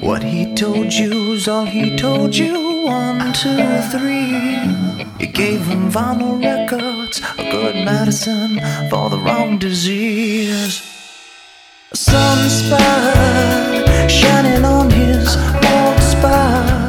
What he told you's all he told you. 1, 2, 3. You gave him vinyl records, a good medicine for the wrong disease. A sunspot shining on his old spot.